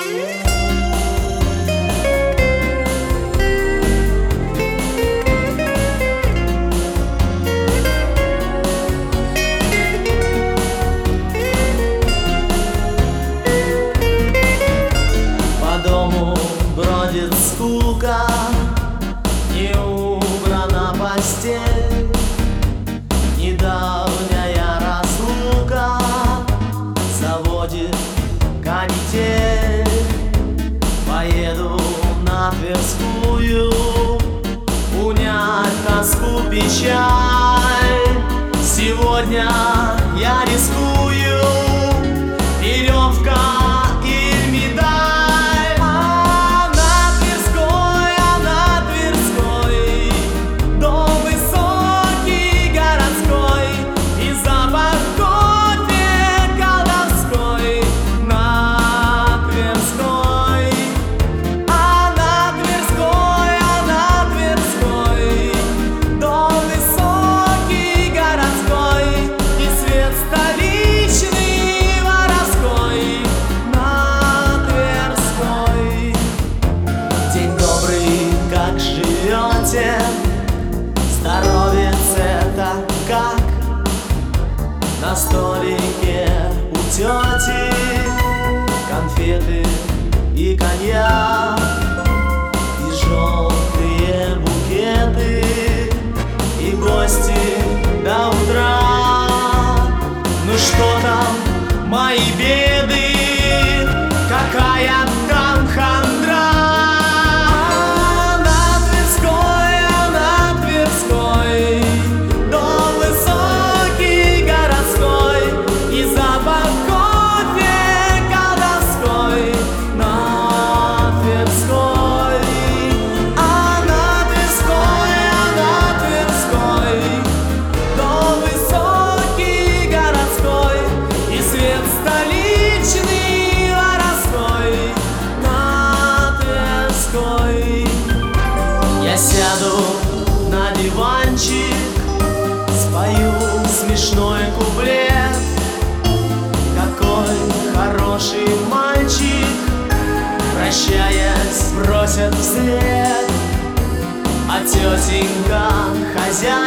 Бродит скука, не убрана постель, недавняя разлука заводит канитель. Поеду на Тверскую унять тоску, печаль. Сегодня я рискую, веревка или медаль. Здоровец это как? На столике у тети конфеты и коньяк, и желтые букеты, и гости до утра. Ну что там мои беды, какая там хандра? Я сяду на диванчик, спою смешной куплет. Какой хороший мальчик, прощаясь, бросят вслед. А тетенька хозяйка